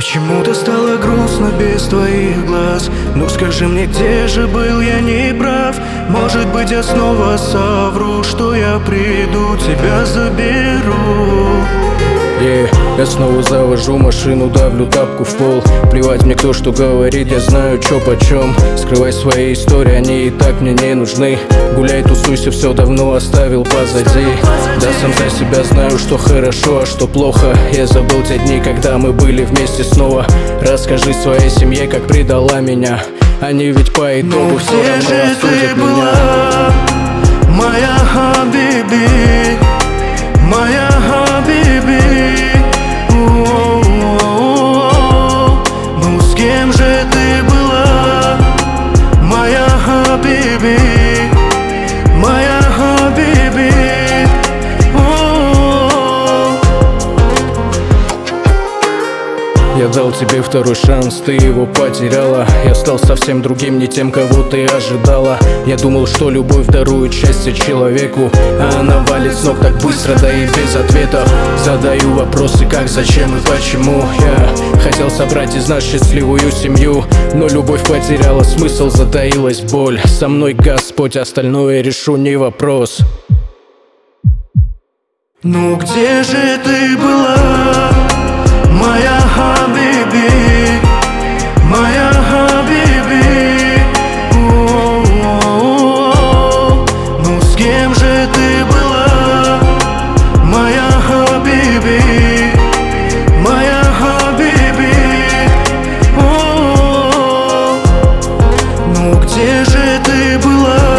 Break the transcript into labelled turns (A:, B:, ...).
A: Почему-то стало грустно без твоих глаз. Ну скажи мне, где же был я неправ? Может быть, я снова совру, что я приду, тебя заберу.
B: Я снова завожу машину, давлю тапку в пол. Плевать мне, кто что говорит, я знаю, чё почем. Скрывай свои истории, они и так мне не нужны. Гуляй, тусуйся, все давно оставил позади. Да сам за себя знаю, что хорошо, а что плохо. Я забыл те дни, когда мы были вместе снова. Расскажи своей семье, как предала меня. Они ведь по итогу все равно осудят меня.
A: Моя хабиби, моя хабиби. Ну с кем же ты была? Моя хабиби, моя хабиби.
B: Я дал тебе второй шанс, ты его потеряла. Я стал совсем другим, не тем, кого ты ожидала. Я думал, что любовь дарует счастье человеку, а она валит с ног так быстро, да и без ответов. Задаю вопросы, как, зачем и почему. Я хотел собрать из нас счастливую семью, но любовь потеряла смысл, затаилась боль. Со мной Господь, остальное решу, не вопрос.
A: Ну где же ты была? Моя хабиби, моя хабиби. Ну с кем же ты была? Моя хабиби, моя хабиби. Ну где же ты была?